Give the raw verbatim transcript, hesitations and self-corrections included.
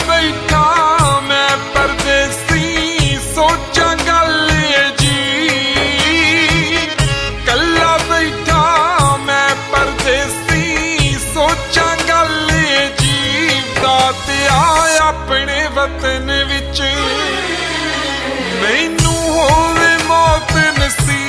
बैठा मैं परदेसी सोचा गल जी, कल्ला बैठा मैं परदेसी सोचा गल जी। दात आए अपने वतन विच मैनू होवे मौत नसीब।